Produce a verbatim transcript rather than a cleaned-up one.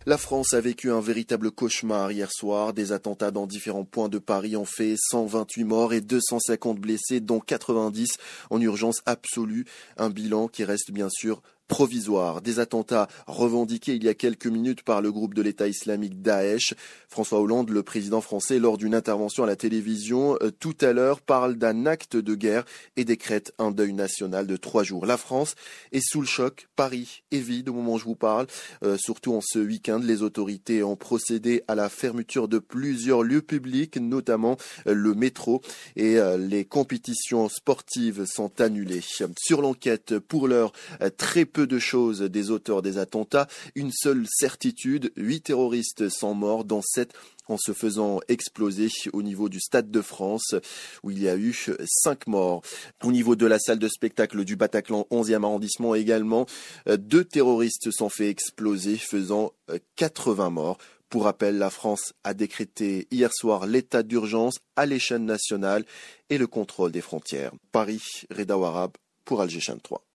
La France a vécu un véritable cauchemar hier soir. Des attentats dans différents points de Paris ont fait cent vingt-huit morts et deux cent cinquante blessés, dont quatre-vingt-dix en urgence absolue. Un bilan qui reste bien sûr provisoire. Des attentats revendiqués il y a quelques minutes par le groupe de l'État islamique Daesh. François Hollande, le président français, lors d'une intervention à la télévision euh, tout à l'heure, parle d'un acte de guerre et décrète un deuil national de trois jours. La France est sous le choc. Paris est vide au moment où je vous parle. Euh, surtout en ce week-end, les autorités ont procédé à la fermeture de plusieurs lieux publics, notamment euh, le métro, et euh, les compétitions sportives sont annulées. Sur l'enquête, pour l'heure, euh, très peu de choses des auteurs des attentats. Une seule certitude, huit terroristes sont morts, dont sept en se faisant exploser au niveau du Stade de France, où il y a eu cinq morts. Au niveau de la salle de spectacle du Bataclan onzième arrondissement également, deux terroristes se sont fait exploser, faisant quatre-vingts morts. Pour rappel, la France a décrété hier soir l'état d'urgence à l'échelle nationale et le contrôle des frontières. Paris, Reda Warab pour Alger Chaîne trois.